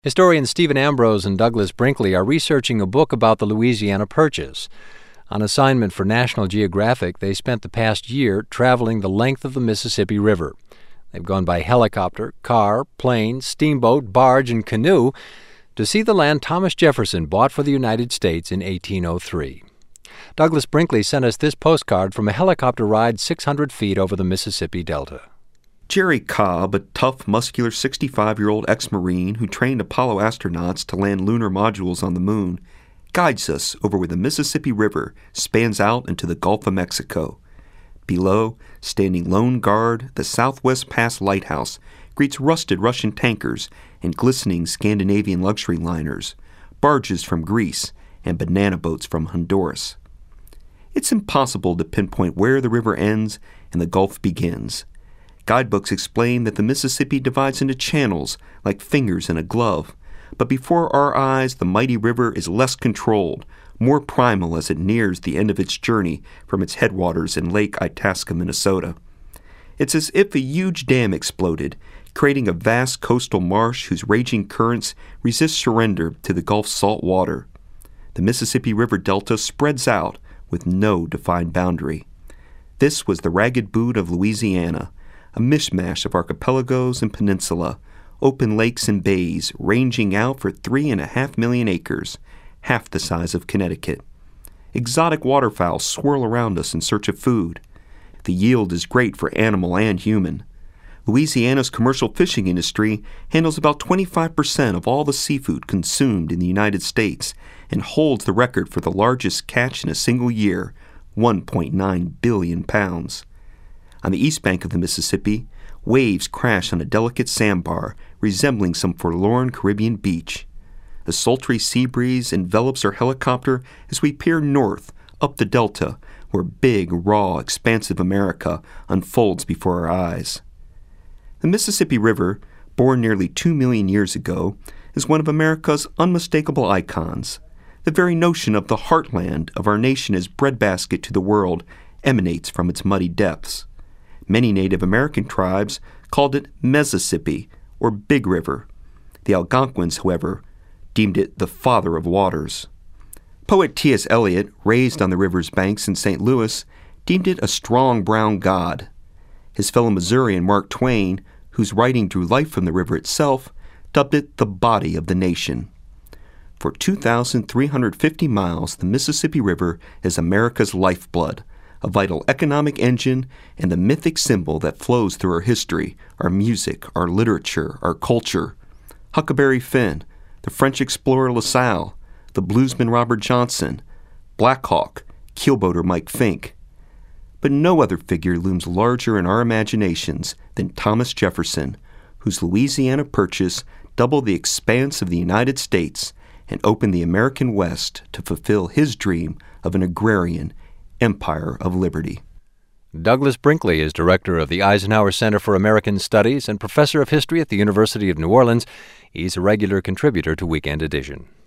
Historians Stephen Ambrose and Douglas Brinkley are researching a book about the Louisiana Purchase. On assignment for National Geographic, they spent the past year traveling the length of the Mississippi River. They've gone by helicopter, car, plane, steamboat, barge, and canoe to see the land Thomas Jefferson bought for the United States in 1803. Douglas Brinkley sent us this postcard from a helicopter ride 600 feet over the Mississippi Delta. Jerry Cobb, a tough, muscular 65-year-old ex-Marine who trained Apollo astronauts to land lunar modules on the moon, guides us over where the Mississippi River spans out into the Gulf of Mexico. Below, standing lone guard, the Southwest Pass Lighthouse greets rusted Russian tankers and glistening Scandinavian luxury liners, barges from Greece, and banana boats from Honduras. It's impossible to pinpoint where the river ends and the Gulf begins. Guidebooks explain that the Mississippi divides into channels like fingers in a glove, but before our eyes the mighty river is less controlled, more primal as it nears the end of its journey from its headwaters in Lake Itasca, Minnesota. It's as if a huge dam exploded, creating a vast coastal marsh whose raging currents resist surrender to the Gulf's salt water. The Mississippi River Delta spreads out with no defined boundary. This was the ragged boot of Louisiana, a mishmash of archipelagos and peninsula, open lakes and bays ranging out for 3.5 million acres, half the size of Connecticut. Exotic waterfowl swirl around us in search of food. The yield is great for animal and human. Louisiana's commercial fishing industry handles about 25% of all the seafood consumed in the United States and holds the record for the largest catch in a single year, 1.9 billion pounds. On the east bank of the Mississippi, waves crash on a delicate sandbar resembling some forlorn Caribbean beach. A sultry sea breeze envelops our helicopter as we peer north, up the delta, where big, raw, expansive America unfolds before our eyes. The Mississippi River, born nearly 2 million years ago, is one of America's unmistakable icons. The very notion of the heartland of our nation as breadbasket to the world emanates from its muddy depths. Many Native American tribes called it Mezissippi, or Big River. The Algonquins, however, deemed it the Father of Waters. Poet T.S. Eliot, raised on the river's banks in St. Louis, deemed it a strong brown god. His fellow Missourian Mark Twain, whose writing drew life from the river itself, dubbed it the body of the nation. For 2,350 miles, the Mississippi River is America's lifeblood, a vital economic engine, and the mythic symbol that flows through our history, our music, our literature, our culture. Huckleberry Finn, the French explorer La Salle, the bluesman Robert Johnson, Black Hawk, keelboater Mike Fink. But no other figure looms larger in our imaginations than Thomas Jefferson, whose Louisiana Purchase doubled the expanse of the United States and opened the American West to fulfill his dream of an agrarian Empire of Liberty. Douglas Brinkley is director of the Eisenhower Center for American Studies and professor of history at the University of New Orleans. He's a regular contributor to Weekend Edition.